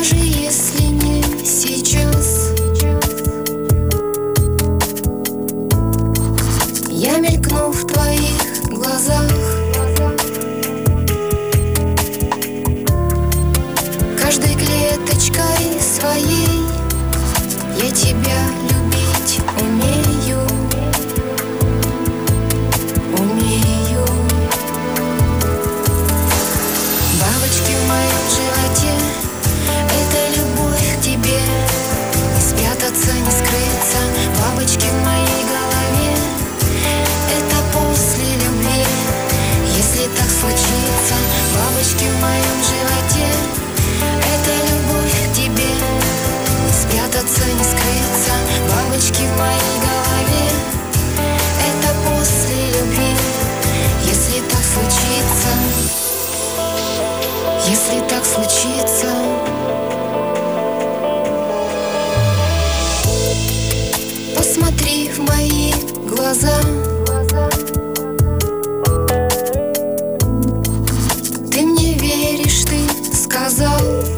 Даже если не сейчас, я мелькну в твоих глазах. Каждой клеточкой своей я тебя любить умею. Бабочки в моем животе — это любовь к тебе. Не спрятаться, не скрыться. Бабочки в моей голове — это после любви. Если так случится, бабочки в моем животе — это любовь к тебе. Не спрятаться, не скрыться. Бабочки в моей голове — это после любви. Если так случится, если так случится. Посмотри в мои глаза. Ты мне веришь, ты сказал.